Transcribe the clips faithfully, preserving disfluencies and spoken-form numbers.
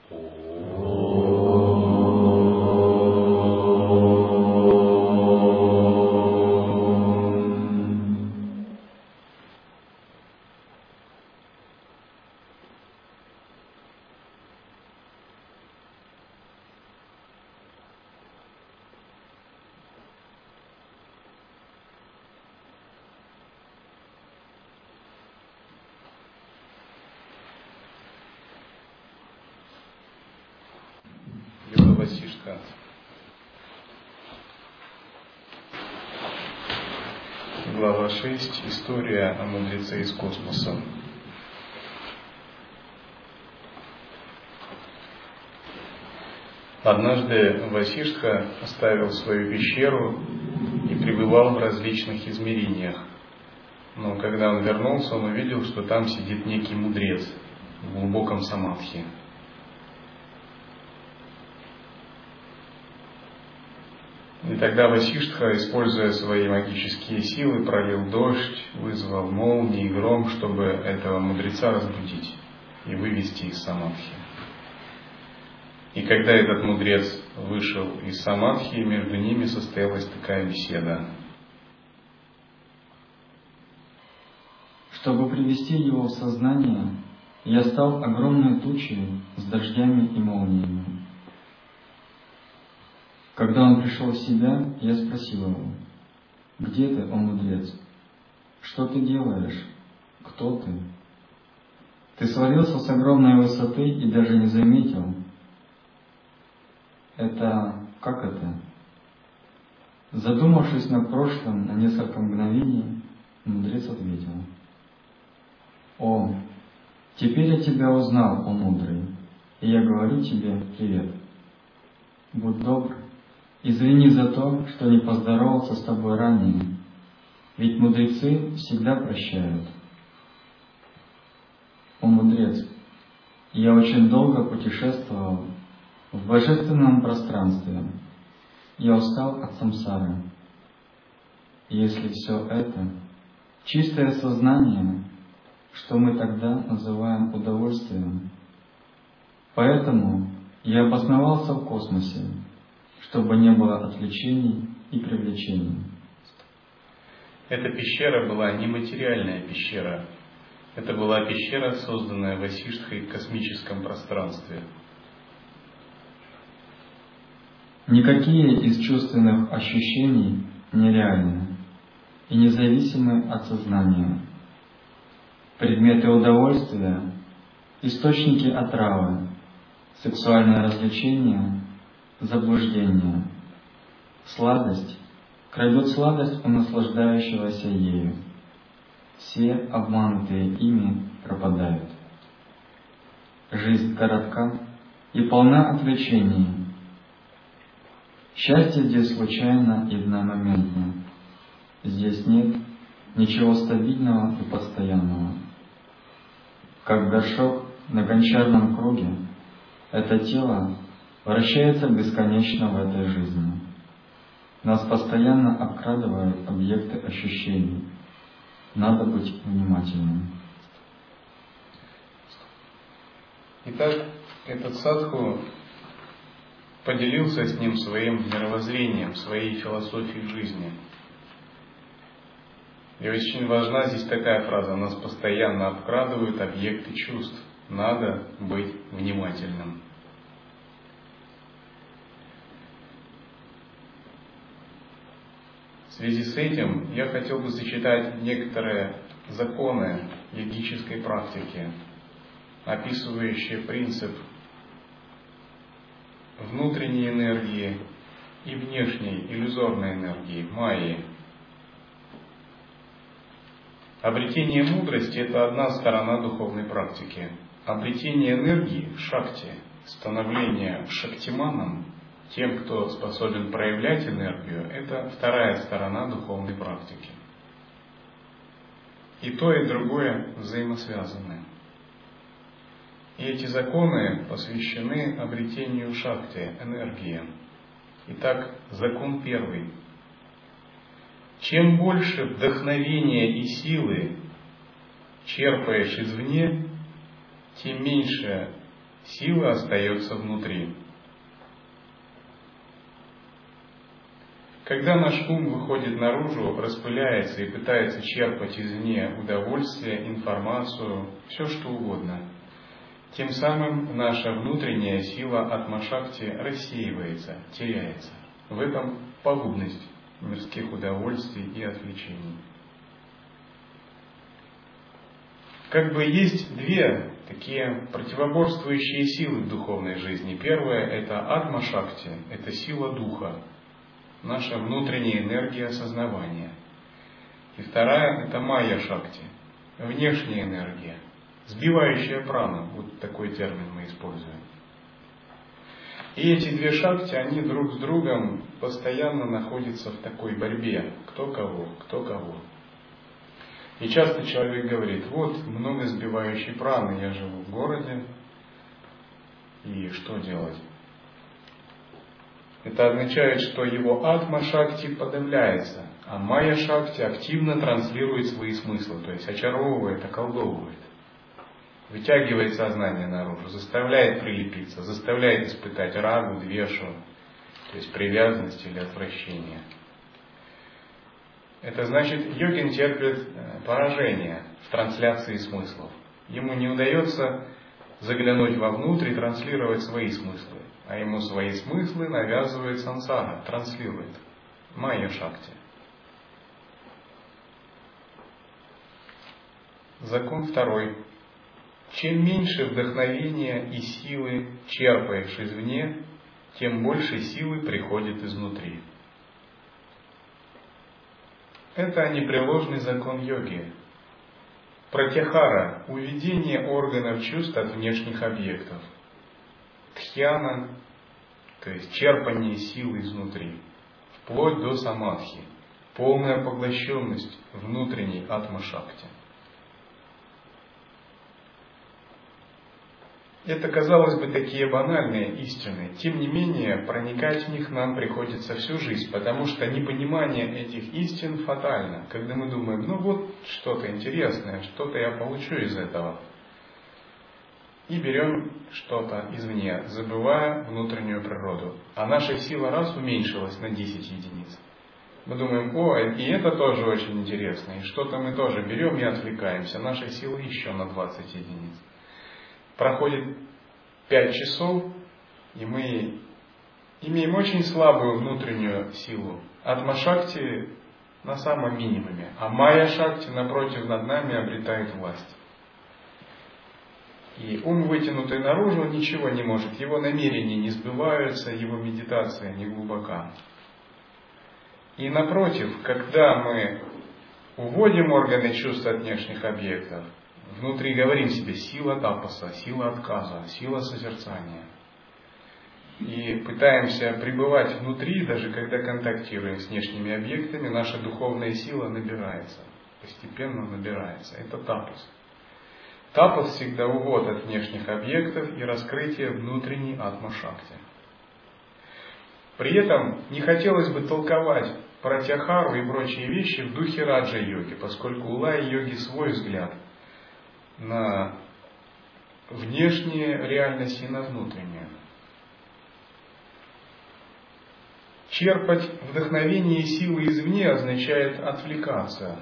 Васиштха. Глава шесть. История о мудреце из космоса. Однажды Васиштха оставил свою пещеру и пребывал в различных измерениях. Но когда он вернулся, он увидел, что там сидит некий мудрец в глубоком самадхи. И тогда Васиштха, используя свои магические силы, пролил дождь, вызвал молнии и гром, чтобы этого мудреца разбудить и вывести из самадхи. И когда этот мудрец вышел из самадхи, между ними состоялась такая беседа. Чтобы привести его в сознание, я стал огромной тучей с дождями и молниями. Когда он пришел в себя, я спросил его: «Где ты, о мудрец? Что ты делаешь? Кто ты? Ты свалился с огромной высоты и даже не заметил. Это... как это?» Задумавшись над прошлым на несколько мгновений, мудрец ответил: «О, теперь я тебя узнал, о мудрый, и я говорю тебе привет. Будь добр, извини за то, что не поздоровался с тобой ранее, ведь мудрецы всегда прощают. О мудрец, я очень долго путешествовал в божественном пространстве. Я устал от самсары. Если все это чистое сознание, что мы тогда называем удовольствием, поэтому я обосновался в космосе, чтобы не было отвлечений и привлечений». Эта пещера была нематериальная пещера. Это была пещера, созданная Васиштхой в космическом пространстве. Никакие из чувственных ощущений нереальны и независимы от сознания. Предметы удовольствия, источники отравы, сексуальное развлечение, заблуждение. Сладость крадет сладость у наслаждающегося ею. Все обманутые ими пропадают. Жизнь коротка и полна отвлечений. Счастье здесь случайно и одномоментно. Здесь нет ничего стабильного и постоянного. Как горшок на гончарном круге, это тело вращается бесконечно в этой жизни. Нас постоянно обкрадывают объекты ощущений. Надо быть внимательным. Итак, этот садху поделился с ним своим мировоззрением, своей философией жизни. И очень важна здесь такая фраза: нас постоянно обкрадывают объекты чувств. Надо быть внимательным. В связи с этим я хотел бы зачитать некоторые законы йогической практики, описывающие принцип внутренней энергии и внешней иллюзорной энергии, майи. Обретение мудрости – это одна сторона духовной практики. Обретение энергии – шакти, становление шактиманом, тем, кто способен проявлять энергию, это вторая сторона духовной практики. И то, и другое взаимосвязаны. И эти законы посвящены обретению шакти, энергии. Итак, закон первый. Чем больше вдохновения и силы черпаешь извне, тем меньше сила остается внутри. Когда наш ум выходит наружу, распыляется и пытается черпать извне удовольствие, информацию, все что угодно, тем самым наша внутренняя сила атма-шакти рассеивается, теряется. В этом пагубность мирских удовольствий и отвлечений. Как бы есть две такие противоборствующие силы в духовной жизни. Первая – это атма-шакти, это сила духа, наша внутренняя энергия осознавания. И вторая – это майя-шакти, внешняя энергия, сбивающая прану. Вот такой термин мы используем. И эти две шакти, они друг с другом постоянно находятся в такой борьбе. Кто кого, кто кого. И часто человек говорит: вот много сбивающей праны, я живу в городе, и что делать? Это означает, что его атма-шакти подавляется, а майя-шакти активно транслирует свои смыслы, то есть очаровывает, околдовывает. Вытягивает сознание наружу, заставляет прилепиться, заставляет испытать рагу, двешу, то есть привязанность или отвращение. Это значит, йогин терпит поражение в трансляции смыслов. Ему не удается заглянуть вовнутрь и транслировать свои смыслы, а ему свои смыслы навязывает сансара, транслирует майя-шакти. Закон второй. Чем меньше вдохновения и силы черпаешь извне, тем больше силы приходит изнутри. Это непреложный закон йоги. Пратяхара – уведение органов чувств от внешних объектов. Дхьяна, то есть черпание силы изнутри, вплоть до самадхи, полная поглощенность внутренней атма-шакти. Это, казалось бы, такие банальные истины. Тем не менее, проникать в них нам приходится всю жизнь, потому что непонимание этих истин фатально. Когда мы думаем: ну вот что-то интересное, что-то я получу из этого. И берем что-то извне, забывая внутреннюю природу. А наша сила раз уменьшилась на десять единиц. Мы думаем: о, и это тоже очень интересно. И что-то мы тоже берем и отвлекаемся. Наша сила еще на двадцать единиц. Проходит пять часов, и мы имеем очень слабую внутреннюю силу. Атма-шакти на самом минимуме, а майя-шакти, напротив, над нами обретает власть. И ум, вытянутый наружу, ничего не может. Его намерения не сбываются, его медитация не глубока. И напротив, когда мы уводим органы чувств от внешних объектов, внутри говорим себе: сила тапаса, сила отказа, сила созерцания. И пытаемся пребывать внутри, даже когда контактируем с внешними объектами, наша духовная сила набирается, постепенно набирается. Это тапас. Тапас всегда увод от внешних объектов и раскрытие внутренней атма-шакти. При этом не хотелось бы толковать пратяхару и прочие вещи в духе раджа-йоги, поскольку у лая-йоги свой взгляд на внешние реальности и на внутренние. Черпать вдохновение и силы извне означает отвлекаться.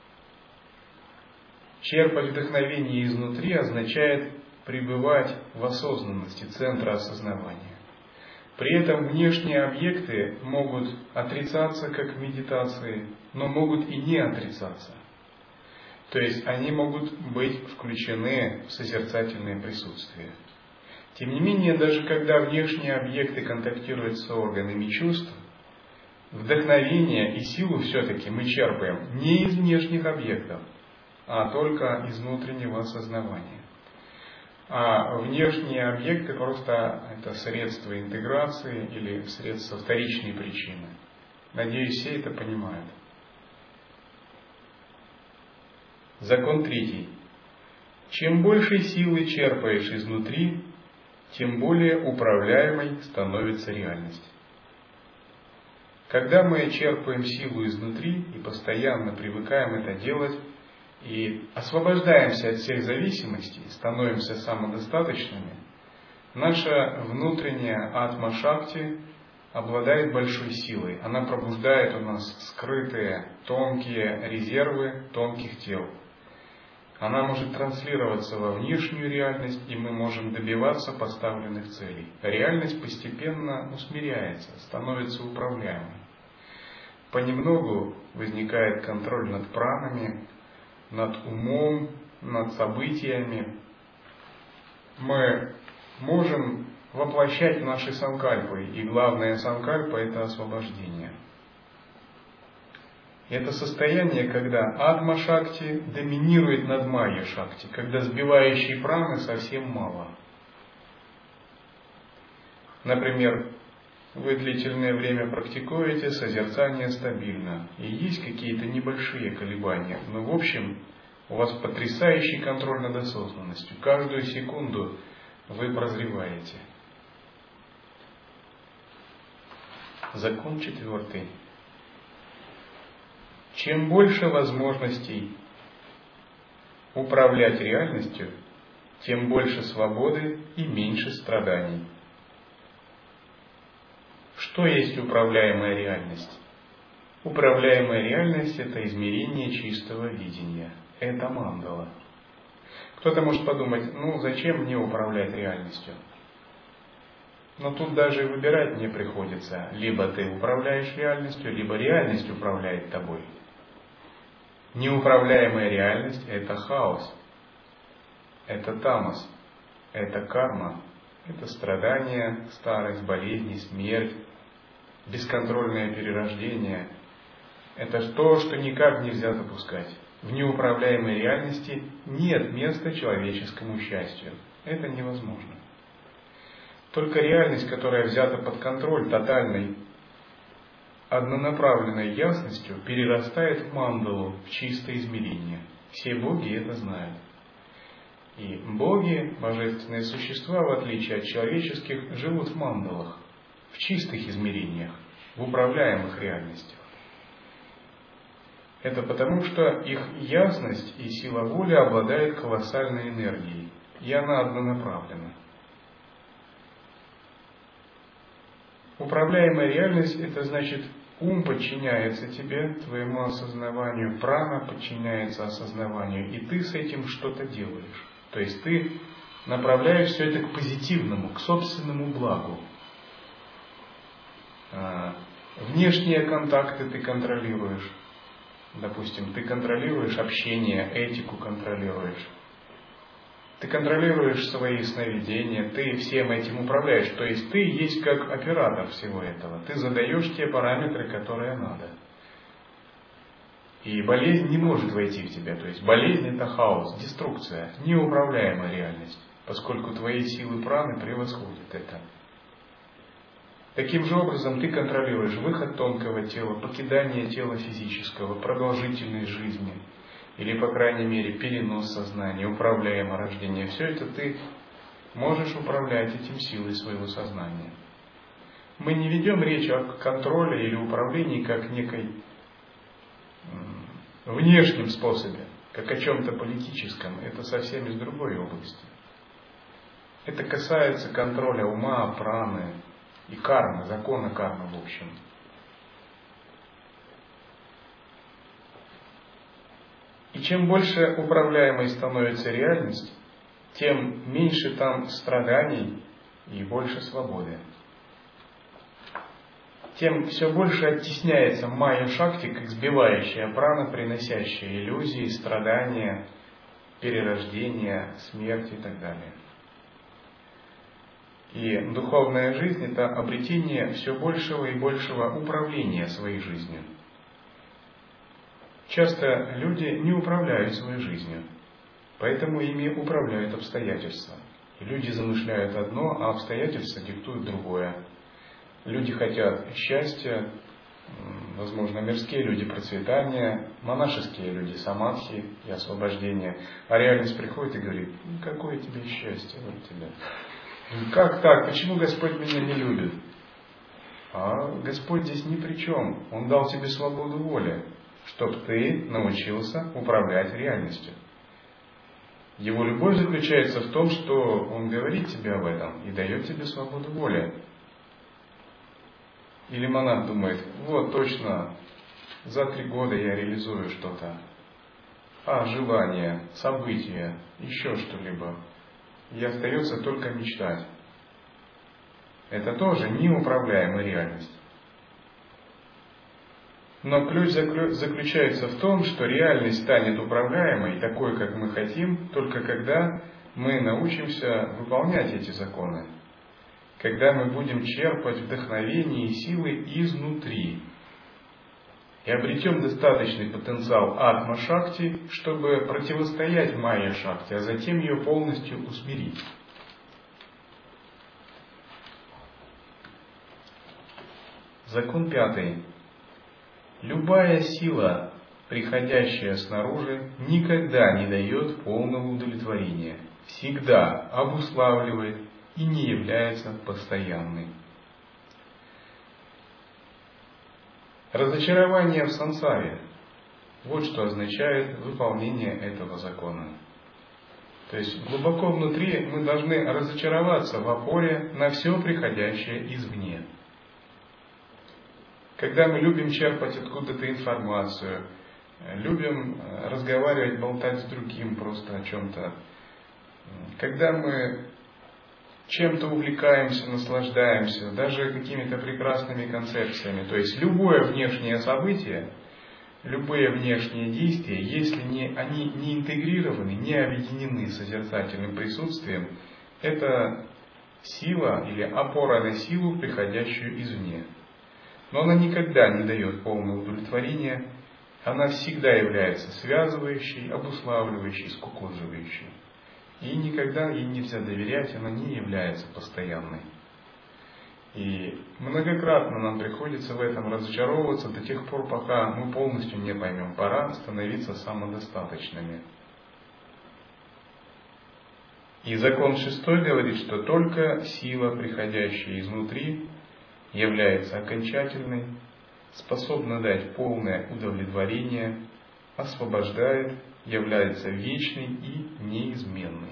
Черпать вдохновение изнутри означает пребывать в осознанности, центра осознавания. При этом внешние объекты могут отрицаться как в медитации, но могут и не отрицаться. То есть они могут быть включены в созерцательное присутствие. Тем не менее, даже когда внешние объекты контактируют с органами чувств, вдохновение и силу все-таки мы черпаем не из внешних объектов, а только из внутреннего осознавания. А внешние объекты просто это средства интеграции или средства вторичной причины. Надеюсь, все это понимают. Закон третий. Чем больше силы черпаешь изнутри, тем более управляемой становится реальность. Когда мы черпаем силу изнутри и постоянно привыкаем это делать, и освобождаемся от всех зависимостей, становимся самодостаточными, Наша внутренняя атма-шакти обладает большой силой. Она пробуждает у нас скрытые, тонкие резервы тонких тел. Она может транслироваться во внешнюю реальность, и мы можем добиваться поставленных целей. Реальность постепенно усмиряется, становится управляемой. Понемногу возникает контроль над пранами, над умом, над событиями. Мы можем воплощать наши санкальпы, и главная санкальпа – это освобождение. Это состояние, когда атма-шакти доминирует над майя-шакти, когда сбивающей праны совсем мало. Например, вы длительное время практикуете, созерцание стабильно, и есть какие-то небольшие колебания, но в общем у вас потрясающий контроль над осознанностью. Каждую секунду вы прозреваете. Закон четвертый. Чем больше возможностей управлять реальностью, тем больше свободы и меньше страданий. Что есть управляемая реальность? Управляемая реальность – это измерение чистого видения. Это мандала. Кто-то может подумать, ну зачем мне управлять реальностью? Но тут даже выбирать не приходится. Либо ты управляешь реальностью, либо реальность управляет тобой. Неуправляемая реальность – это хаос, это тамас, это карма, это страдания, старость, болезни, смерть, бесконтрольное перерождение. Это то, что никак нельзя допускать. В неуправляемой реальности нет места человеческому счастью. Это невозможно. Только реальность, которая взята под контроль тотальной, однонаправленной ясностью, перерастает в мандалу, в чистое измерение. Все боги это знают. И боги, божественные существа, в отличие от человеческих, живут в мандалах, в чистых измерениях, в управляемых реальностях. Это потому, что их ясность и сила воли обладает колоссальной энергией, и она однонаправлена. Управляемая реальность – это значит, ум подчиняется тебе, твоему осознаванию, прана подчиняется осознаванию, и ты с этим что-то делаешь. То есть ты направляешь все это к позитивному, к собственному благу. Внешние контакты ты контролируешь. Допустим, ты контролируешь общение, этику контролируешь. Ты контролируешь свои сновидения, ты всем этим управляешь. То есть ты есть как оператор всего этого. Ты задаешь те параметры, которые надо. И болезнь не может войти в тебя. То есть болезнь это хаос, деструкция, неуправляемая реальность, поскольку твои силы праны превосходят это. Таким же образом ты контролируешь выход тонкого тела, покидание тела физического, продолжительность жизни, или, по крайней мере, перенос сознания, управляемое рождение. Все это ты можешь управлять этим силой своего сознания. Мы не ведем речь о контроле или управлении как некой внешнем способе, как о чем-то политическом. Это совсем из другой области. Это касается контроля ума, праны и кармы, закона кармы в общем. И чем больше управляемой становится реальность, тем меньше там страданий и больше свободы. Тем все больше оттесняется майя-шакти, как сбивающая прана, приносящая иллюзии, страдания, перерождение, смерть и так далее. И духовная жизнь – это обретение все большего и большего управления своей жизнью. Часто люди не управляют своей жизнью, поэтому ими управляют обстоятельства. И люди замышляют одно, а обстоятельства диктуют другое. Люди хотят счастья, возможно, мирские люди процветания, монашеские люди самадхи и освобождения. А реальность приходит и говорит: ну, какое тебе счастье, вот тебе. Как так? Почему Господь меня не любит? А Господь здесь ни при чем. Он дал тебе свободу воли, чтобы ты научился управлять реальностью. Его любовь заключается в том, что Он говорит тебе об этом и дает тебе свободу воли. Или монах думает, вот точно, за три года я реализую что-то. А, желание, события, еще что-либо. И остается только мечтать. Это тоже неуправляемая реальность. Но ключ заключается в том, что реальность станет управляемой, такой, как мы хотим, только когда мы научимся выполнять эти законы. Когда мы будем черпать вдохновение и силы изнутри. И обретем достаточный потенциал Атма-шакти, чтобы противостоять Майя-шакти, а затем ее полностью усмирить. Закон пятый. Любая сила, приходящая снаружи, никогда не дает полного удовлетворения, всегда обуславливает и не является постоянной. Разочарование в сансаре – вот что означает выполнение этого закона. То есть глубоко внутри мы должны разочароваться в опоре на все приходящее извне. Когда мы любим черпать откуда-то информацию, любим разговаривать, болтать с другим просто о чем-то, когда мы чем-то увлекаемся, наслаждаемся, даже какими-то прекрасными концепциями, то есть любое внешнее событие, любые внешние действия, если не, они не интегрированы, не объединены созерцательным присутствием, это сила или опора на силу, приходящую извне. Но она никогда не дает полного удовлетворения, она всегда является связывающей, обуславливающей, скукоживающей. И никогда ей нельзя доверять, она не является постоянной. И многократно нам приходится в этом разочаровываться до тех пор, пока мы полностью не поймем, пора становиться самодостаточными. И закон шестой говорит, что только сила, приходящая изнутри, является окончательной, способна дать полное удовлетворение, освобождает, является вечной и неизменной.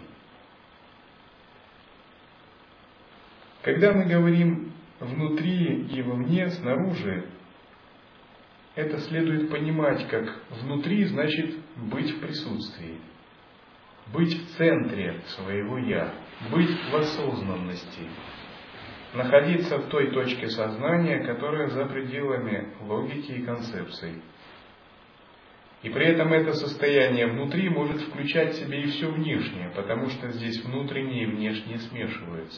Когда мы говорим внутри и вовне, снаружи, это следует понимать как внутри значит быть в присутствии, быть в центре своего «я», быть в осознанности, находиться в той точке сознания, которая за пределами логики и концепций. И при этом это состояние внутри может включать в себе и все внешнее, потому что здесь внутреннее и внешнее смешиваются.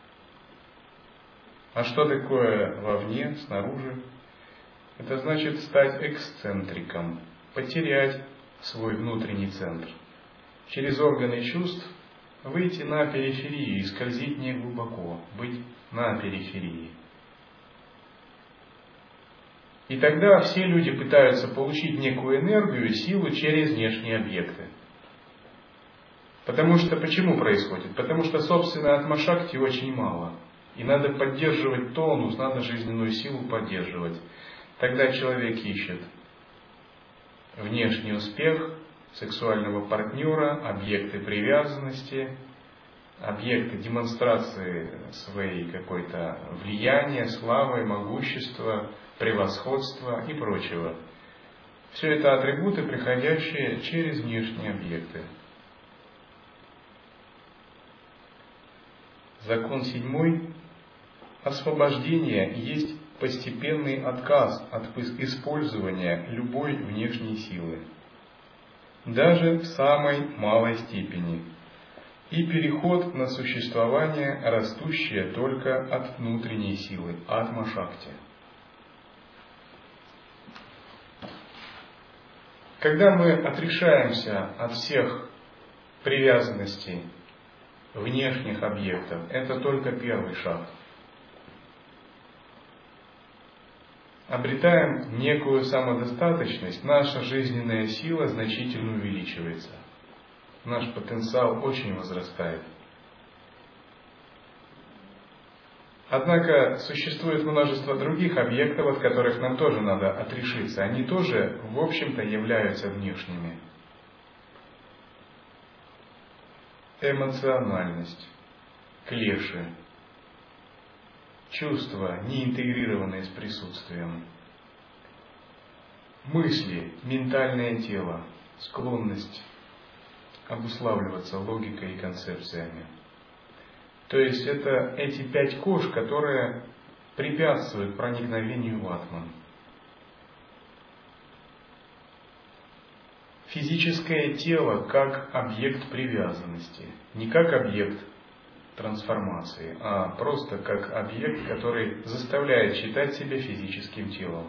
А что такое вовне, снаружи? Это значит стать эксцентриком, потерять свой внутренний центр. Через органы чувств выйти на периферию и скользить не глубоко, быть на периферии. И тогда все люди пытаются получить некую энергию и силу через внешние объекты. Потому что, почему происходит? Потому что, собственно, атма-шакти очень мало. И надо поддерживать тонус, надо жизненную силу поддерживать. Тогда человек ищет внешний успех, сексуального партнера, объекты привязанности, объекты демонстрации своей какой-то влияния, славы, могущества, превосходства и прочего. Все это атрибуты, приходящие через внешние объекты. Закон седьмой. Освобождение есть постепенный отказ от использования любой внешней силы, даже в самой малой степени, и переход на существование, растущее только от внутренней силы, атма-шакти. Когда мы отрешаемся от всех привязанностей внешних объектов, это только первый шаг. Обретаем некую самодостаточность, наша жизненная сила значительно увеличивается. Наш потенциал очень возрастает. Однако существует множество других объектов, от которых нам тоже надо отрешиться. Они тоже, в общем-то, являются внешними. эмоциональность, клеши, чувства, не интегрированные с присутствием, мысли, ментальное тело, склонность обуславливаться логикой и концепциями. То есть это эти пять кож, которые препятствуют проникновению в атман. Физическое тело как объект привязанности, не как объект трансформации, а просто как объект, который заставляет считать себя физическим телом.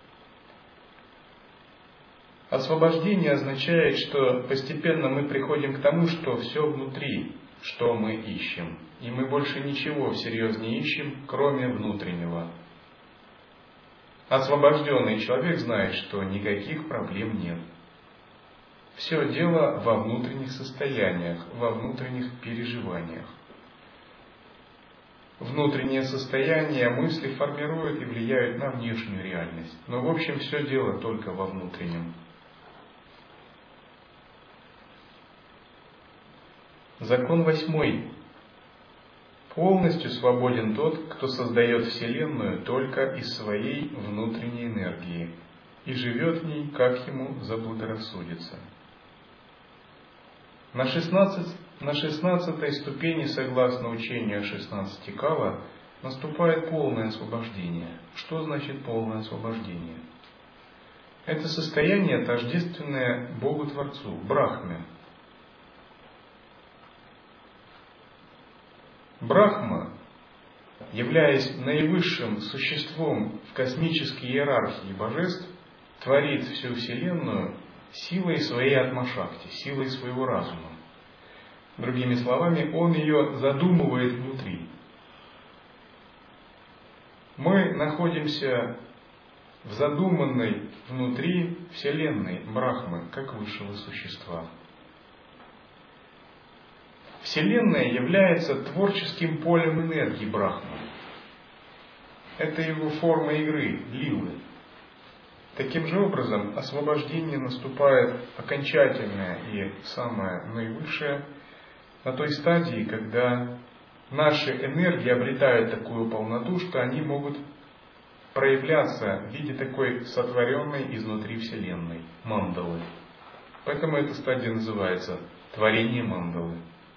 Освобождение означает, что постепенно мы приходим к тому, что все внутри, что мы ищем. И мы больше ничего всерьез не ищем, кроме внутреннего. Освобожденный человек знает, что никаких проблем нет. Все дело во внутренних состояниях, во внутренних переживаниях. Внутреннее состояние мысли формируют и влияют на внешнюю реальность. Но в общем все дело только во внутреннем. Закон восьмой. Полностью свободен тот, кто создает Вселенную только из своей внутренней энергии и живет в ней, как ему заблагорассудится. На, шестнадцать, на шестнадцатой ступени, согласно учению шестнадцати кала, наступает полное освобождение. Что значит полное освобождение? Это состояние тождественное Богу-Творцу, Брахме. Брахма, являясь наивысшим существом в космической иерархии божеств, творит всю Вселенную силой своей атма-шакти, силой своего разума. Другими словами, он ее задумывает внутри. Мы находимся в задуманной внутри Вселенной Брахмы, как высшего существа. Вселенная является творческим полем энергии Брахмы. Это его форма игры, лилы. Таким же образом, освобождение наступает окончательное и самое наивысшее на той стадии, когда наши энергии обретают такую полноту, что они могут проявляться в виде такой сотворенной изнутри Вселенной, мандалы. Поэтому эта стадия называется творение мандалы.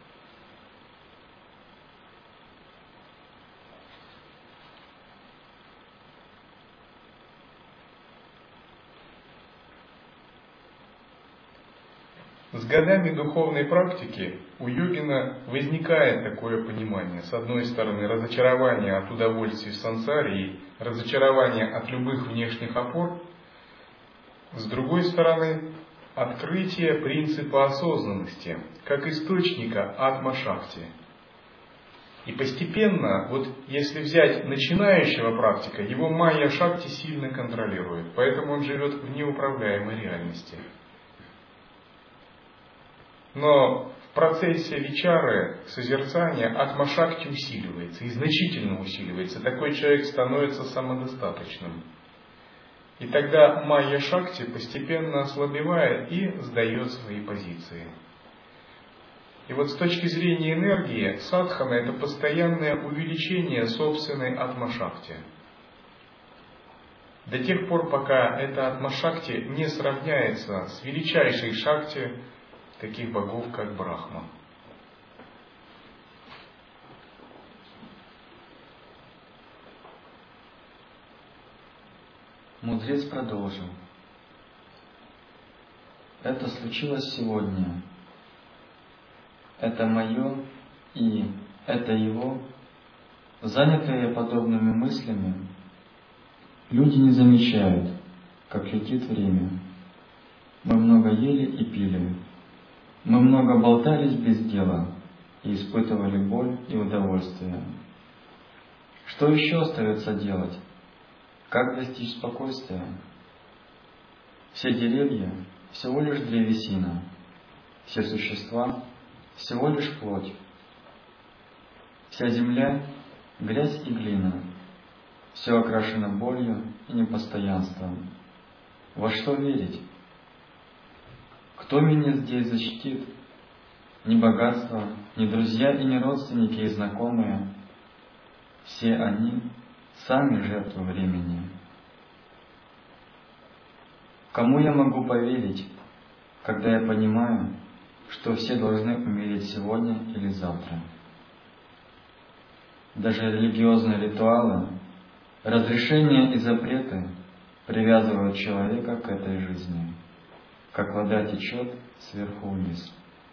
С годами духовной практики у йогина возникает такое понимание. С одной стороны, разочарование от удовольствий в сансаре и разочарование от любых внешних опор. С другой стороны, открытие принципа осознанности, как источника атма-шакти. И постепенно, вот если взять начинающего практика, его майя-шакти сильно контролирует, поэтому он живет в неуправляемой реальности. Но в процессе вичары, созерцания, атма-шакти усиливается и значительно усиливается. Такой человек становится самодостаточным. И тогда майя-шакти постепенно ослабевает и сдает свои позиции. И вот с точки зрения энергии, садхана – это постоянное увеличение собственной атма-шакти. До тех пор, пока эта атма-шакти не сравняется с величайшей шакти таких богов, как Брахма. Мудрец продолжил. Это случилось сегодня. Это мое и это его. Занятые подобными мыслями, люди не замечают, как летит время. Мы много ели и пили. Мы много болтались без дела и испытывали боль и удовольствие. Что еще остается делать? Как достичь спокойствия? Все деревья – всего лишь древесина, все существа – всего лишь плоть. Вся земля – грязь и глина, все окрашено болью и непостоянством. Во что верить? Кто меня здесь защитит? ни богатство, ни друзья и ни родственники и знакомые. Все они сами жертвы времени. Кому я могу поверить, когда я понимаю, что все должны умереть сегодня или завтра? Даже религиозные ритуалы, разрешения и запреты привязывают человека к этой жизни, как вода течет сверху вниз.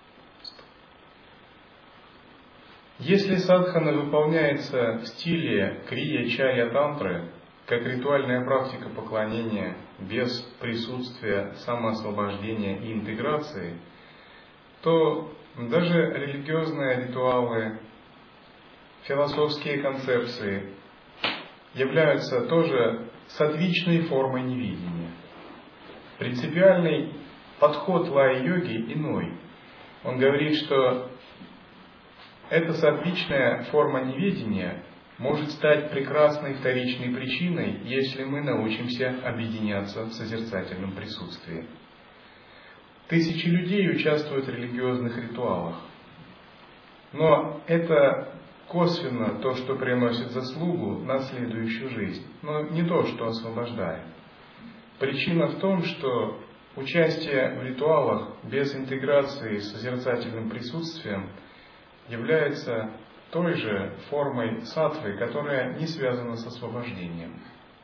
Если садхана выполняется в стиле крия-чарья-тантры, как ритуальная практика поклонения без присутствия самоосвобождения и интеграции, то даже религиозные ритуалы, философские концепции являются тоже саттвичной формой невидения. Принципиальный подход лая-йоги иной. Он говорит, что эта саттвичная форма неведения может стать прекрасной вторичной причиной, если мы научимся объединяться в созерцательном присутствии. Тысячи людей участвуют в религиозных ритуалах, но это косвенно то, что приносит заслугу на следующую жизнь, но не то, что освобождает. Причина в том, что участие в ритуалах без интеграции с созерцательным присутствием является той же формой саттвы, которая не связана с освобождением.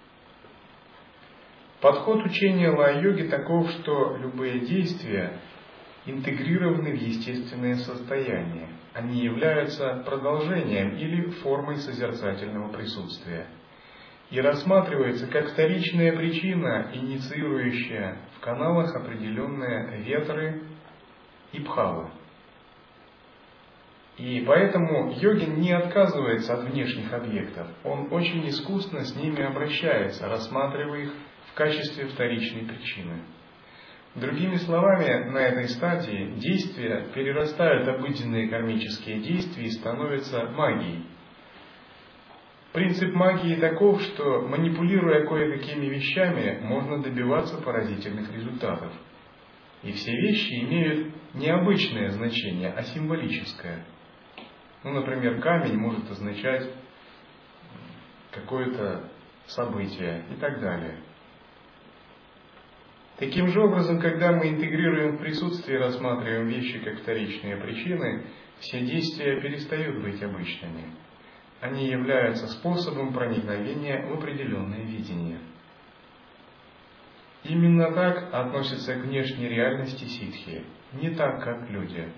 Подход учения лая-йоги таков, что любые действия интегрированы в естественное состояние. Они являются продолжением или формой созерцательного присутствия и рассматриваются как вторичная причина, инициирующая в каналах определенные ветры и бхавы. И поэтому йогин не отказывается от внешних объектов, он очень искусно с ними обращается, рассматривая их в качестве вторичной причины. Другими словами, на этой стадии действия перерастают обыденные кармические действия и становятся магией. Принцип магии таков, что манипулируя кое-какими вещами, можно добиваться поразительных результатов. И все вещи имеют не обычное значение, а символическое. Ну, например, камень может означать какое-то событие и так далее. Таким же образом, когда мы интегрируем в присутствие и рассматриваем вещи как вторичные причины, все действия перестают быть обычными. Они являются способом проникновения в определенное видение. Именно так относятся к внешней реальности ситхи, не так, как люди.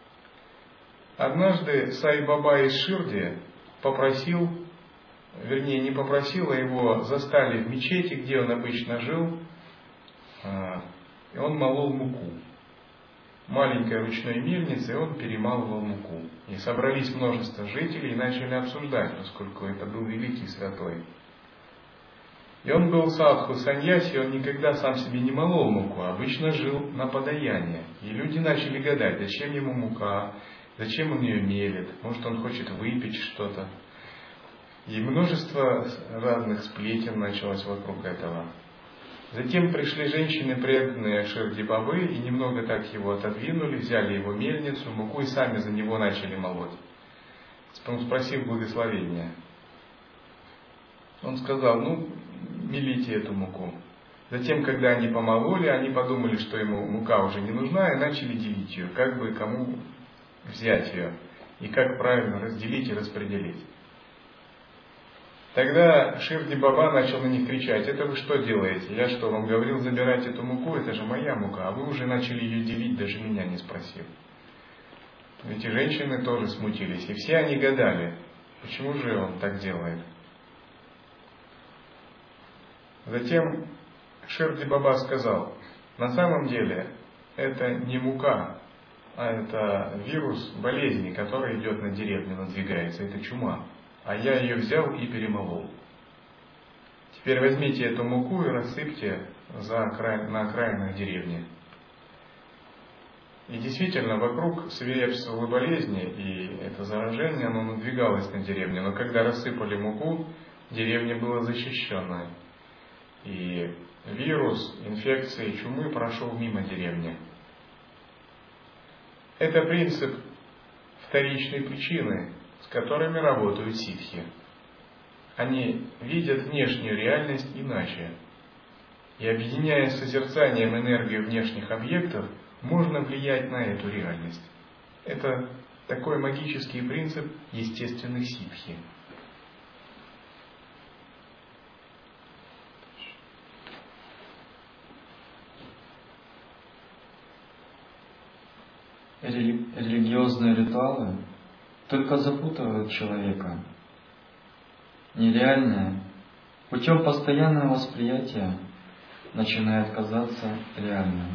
Однажды Сай-Баба из Ширди попросил, вернее не попросил, а его застали в мечети, где он обычно жил, и он молол муку. Маленькой ручной мельницей он перемалывал муку. И собрались множество жителей и начали обсуждать, поскольку это был великий святой. И он был садху саньяси, он никогда сам себе не молол муку, а обычно жил на подаяние. И люди начали гадать, зачем ему мука, зачем он ее мелит, может он хочет выпечь что-то. И множество разных сплетен началось вокруг этого. Затем пришли женщины, преданные Ширди Бабы, и немного так его отодвинули, взяли его мельницу, муку и сами за него начали молоть, спросив благословения. Он сказал, ну, мелите эту муку. Затем, когда они помололи, они подумали, что ему мука уже не нужна, и начали делить ее, как бы кому взять ее, и как правильно разделить и распределить. Тогда Ширди Баба начал на них кричать, это вы что делаете? Я что, вам говорил забирать эту муку? Это же моя мука, а вы уже начали ее делить, даже меня не спросив. Эти женщины тоже смутились, и все они гадали, почему же он так делает. Затем Ширди Баба сказал, на самом деле это не мука, а это вирус болезни, который идет на деревню, надвигается, это чума. А я ее взял и перемолол. Теперь возьмите эту муку и рассыпьте за окраин, на окраинах деревни. И действительно, вокруг свирепствовала болезни, и это заражение, оно надвигалось на деревню. Но когда рассыпали муку, деревня была защищенной. И вирус инфекции чумы прошел мимо деревни. Это принцип вторичной причины, с которыми работают ситхи. Они видят внешнюю реальность иначе. И объединяя с созерцанием энергию внешних объектов, можно влиять на эту реальность. Это такой магический принцип естественной ситхи. Рели- религиозные ритуалы только запутывают человека. Нереальное путем постоянного восприятия начинает казаться реальным.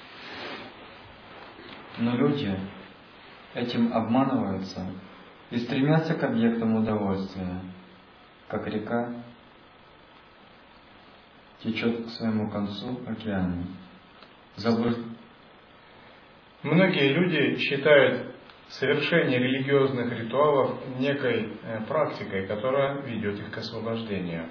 Но люди этим обманываются и стремятся к объектам удовольствия, как река течет к своему концу океана. Заблуж... Многие люди считают совершение религиозных ритуалов некой практикой, которая ведет их к освобождению.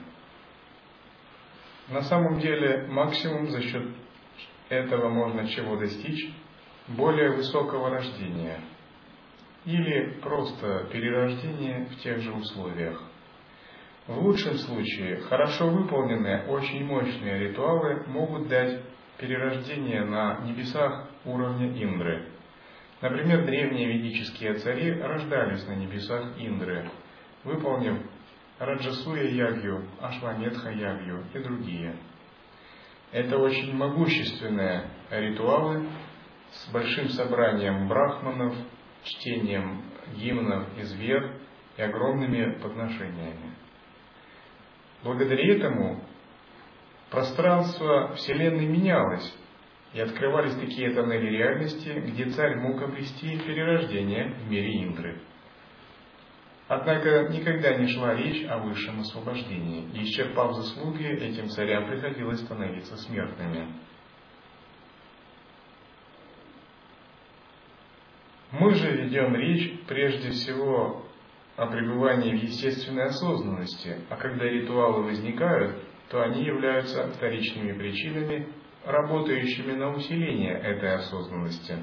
На самом деле, максимум за счет этого можно чего достичь? Более высокого рождения. Или просто перерождение в тех же условиях. В лучшем случае, хорошо выполненные, очень мощные ритуалы могут дать перерождение на небесах уровня Индры. Например, древние ведические цари рождались на небесах Индры, выполнив Раджасуя ягью, Ашваметха ягью и другие. Это очень могущественные ритуалы с большим собранием брахманов, чтением гимнов из вед и огромными подношениями. Благодаря этому пространство Вселенной менялось, и открывались такие тоннели реальности, где царь мог обрести перерождение в мире Индры. Однако никогда не шла речь о высшем освобождении, и, исчерпав заслуги, этим царям приходилось становиться смертными. Мы же ведем речь прежде всего о пребывании в естественной осознанности, а когда ритуалы возникают, то они являются вторичными причинами, работающими на усиление этой осознанности.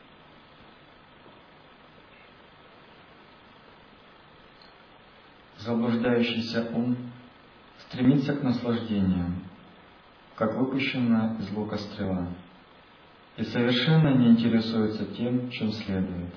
Заблуждающийся ум стремится к наслаждению, как выпущенная из лука стрела, и совершенно не интересуется тем, чем следует.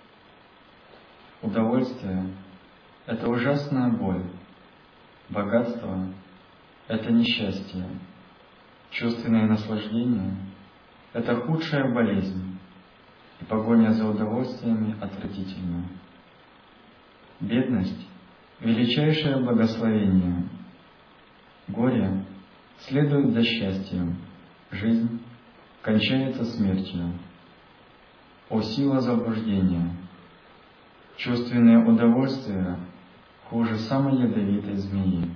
Удовольствие – это ужасная боль, богатство – это несчастье, чувственное наслаждение – это худшая болезнь, и погоня за удовольствиями отвратительна. Бедность – величайшее благословение. Горе следует за счастьем, жизнь кончается смертью. О сила заблуждения! Чувственное удовольствие хуже самой ядовитой змеи.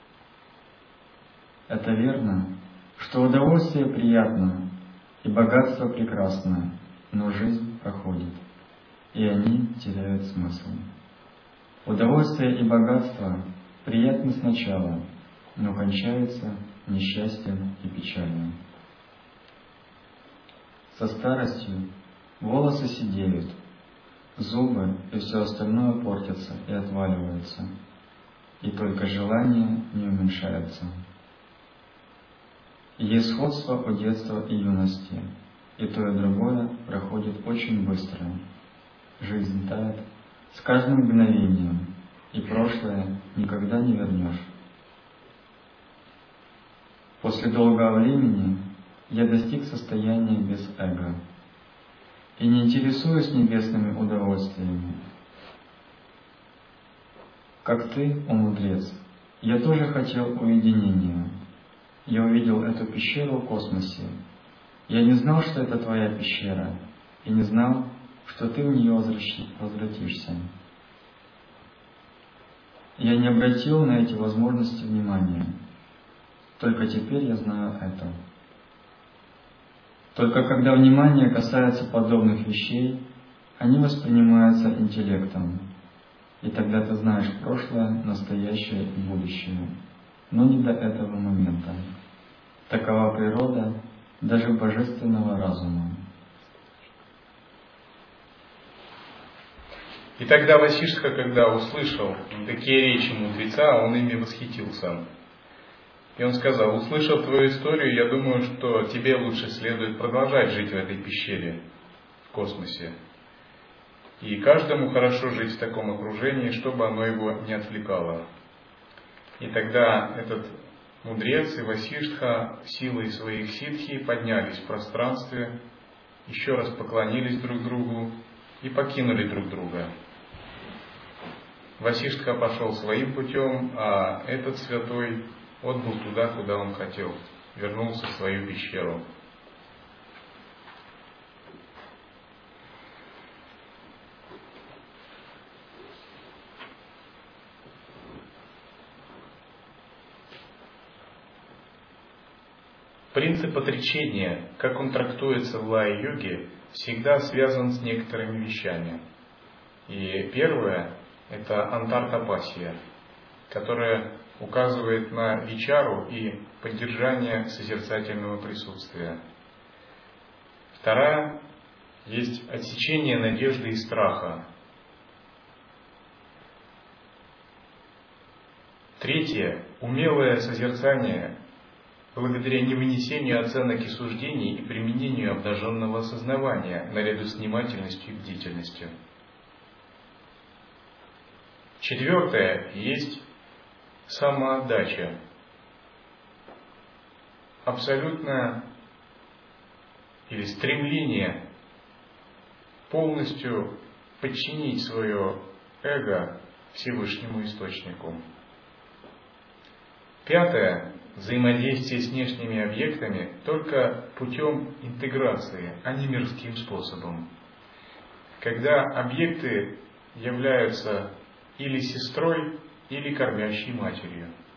Это верно, что удовольствие приятно и богатство прекрасно, но жизнь проходит, и они теряют смысл. Удовольствие и богатство приятны сначала, но кончаются несчастьем и печалью. Со старостью волосы седеют, зубы и все остальное портятся и отваливаются, и только желание не уменьшается. Есть сходство у детства и юности, и то и другое проходит очень быстро. Жизнь тает с каждым мгновением, и прошлое никогда не вернешь. После долгого времени я достиг состояния без эго и не интересуюсь небесными удовольствиями. Как ты, о мудрец, я тоже хотел уединения. Я увидел эту пещеру в космосе. Я не знал, что это твоя пещера, и не знал, что ты в нее возвратишься. Я не обратил на эти возможности внимания. Только теперь я знаю это. Только когда внимание касается подобных вещей, они воспринимаются интеллектом, и тогда ты знаешь прошлое, настоящее и будущее, но не до этого момента. Такова природа даже божественного разума. И тогда Васиштха, когда услышал такие речи мудреца, он ими восхитился. И он сказал: услышав твою историю, я думаю, что тебе лучше следует продолжать жить в этой пещере, в космосе. И каждому хорошо жить в таком окружении, чтобы оно его не отвлекало. И тогда этот мудрец и Васиштха силой своих ситхи поднялись в пространстве, еще раз поклонились друг другу и покинули друг друга. Васиштха пошел своим путем, а этот святой отбыл туда, куда он хотел, вернулся в свою пещеру. Принцип отречения, как он трактуется в лая-йоге, всегда связан с некоторыми вещами. И первое – это антартапасия, которая указывает на вичару и поддержание созерцательного присутствия. Вторая – есть отсечение надежды и страха. Третье – умелое созерцание благодаря невынесению оценок и суждений и применению обнаженного осознавания наряду с внимательностью и бдительностью. Четвертое – есть самоотдача. Абсолютное или стремление полностью подчинить свое эго Всевышнему Источнику. Пятое – взаимодействие с внешними объектами только путем интеграции, а не мирским способом. Когда объекты являются или сестрой, или кормящей матерью.